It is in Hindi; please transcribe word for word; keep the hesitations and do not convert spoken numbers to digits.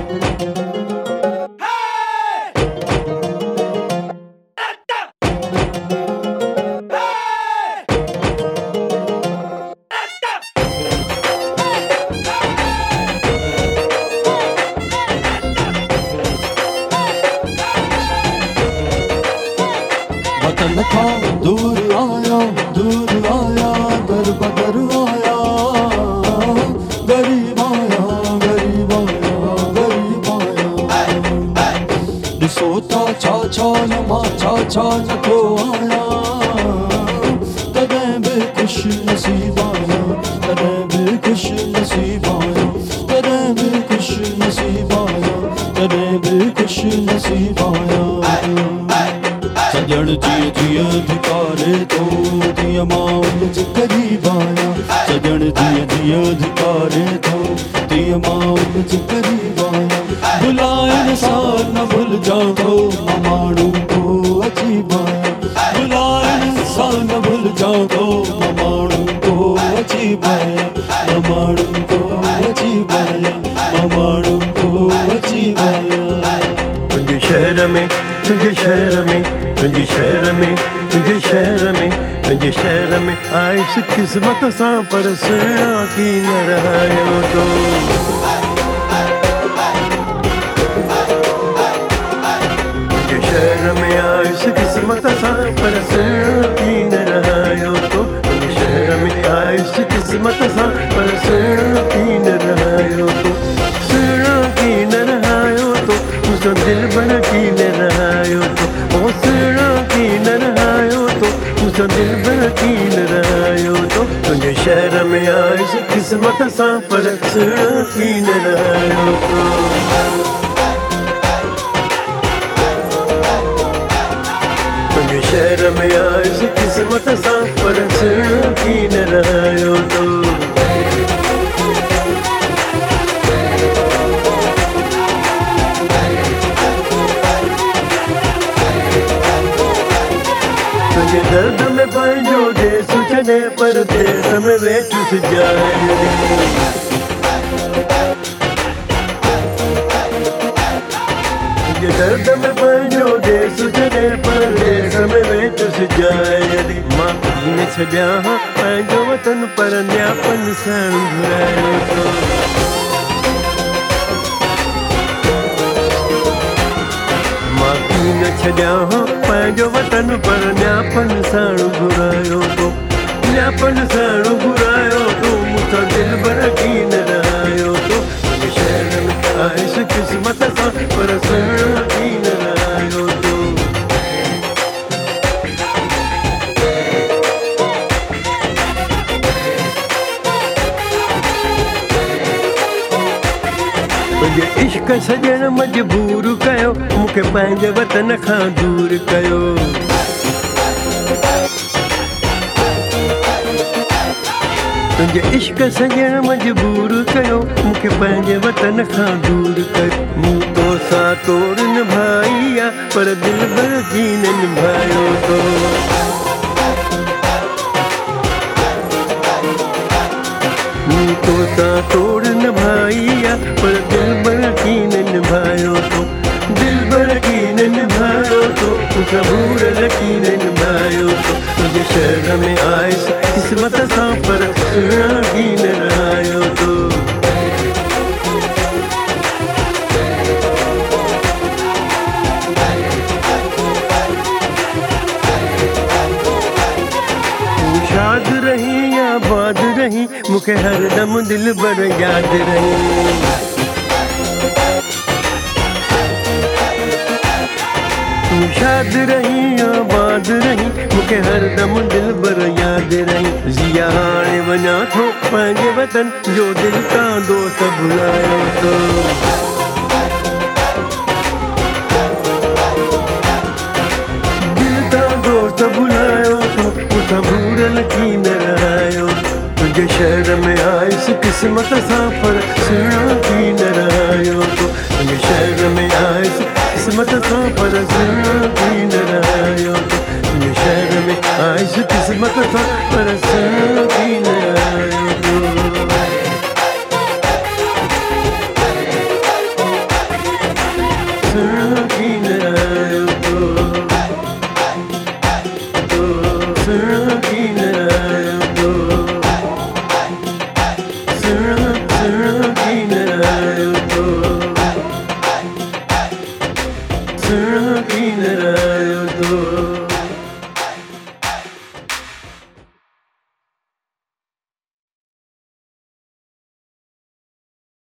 वतन था दूर आया दूर आया दर बदर आया गरीब आया गरीब आया गरीब आया सोता छा छा नमा छा छा नथो आया तदें भी खुश नसीब आया तदें भी खुश नसीब आया तदें भी खुश नसीब आया तदें भी खुश नसीब आया सजण जिय जिय धिकारे तो दिया माउल च करीब आया सजण जिय जिय धिकारे तो दिया माउल च करीब आया बुलाए सार न भूल जाओ मामाड़ू को अजीब आया बुलाए सार न भूल जाओ मामाड़ू को अजीब आया मामाड़ू को अजीब आया मामाड़ू को अजीब आया तुझे शहर में तुझे शहर में तुझे शहर में तुझे शहर में तुझे शहर में आइस किस्मत सा पर सुना की न रहायो तो तुझे शहर में आइस किस्मत सा पर सुना की न रहायो तो तुझे शहर में आइस किस्मत सा पर सुना की न रहायो तो सुना की न रहायो तो मुझे दिल बन की न रहायो तो सुना की न रहायो तो मुझे दिल भर की न रहायो तो तुझे शहर में आइस किस्मत सा पर सुना की न रहायो तो तुझे शहर में आइस किस्मत सा पर सुना की न रहायो तो तुझे दर्द में पंजो दे सुचने पर देश में वे चुस जाए तुझे दर्द में पंजो दे सुचने पर देश में वे चुस जाए यदि माँ ने छॾिया पंहिंजो वतन पर न्यापन सां घुरायो तो न छॾिया पंहिंजो वतन पर न्यापन साण घुरायो तो न्यापन साण घुरायो तो मूंसां दिल भर की न रहायो तो तुझे शहर में आइस किस्मत सां पर सुना की न रहायो तो तुझे इश्क सजण मजबूर कयो मूंखे पंहिंजे वतन खां दूर कयो तुझे इश्क सजण मजबूर कयो मूंखे पंहिंजे वतन खां दूर कयो मूं तो सां तोड़ निभाई आहे पर दिल भर जी न निभायो तो मूं तो सां तोड़ निभाई आहे पर दिल भर की न निभायो तो दिल भर की न निभायो तो सबूर की न निभायो तो तुझे शहर में आइस किस्मत सां पर सुना की न रहायो तो शाद रही या बाद रही मूंखे हरदम दिल भर याद रही तू शाद रही या बाद रही मूंखे हरदम दिल भर याद रही ज़िया हाणे वञा थो पंहिंजे वतन जो दिल तां दोस्त भुलायो तो दिल तां दोस्त भुलायो तो मूंसां भूरल की न रहायो तुझे शहर में आइस किस्मत सां पर सुना की न रहायो तो तुझे शहर में आइस किस्मत सां पर सुना की न रहायो तो तुझे शहर में आइस किस्मत सां पर सुना की न रहायो तो सुनती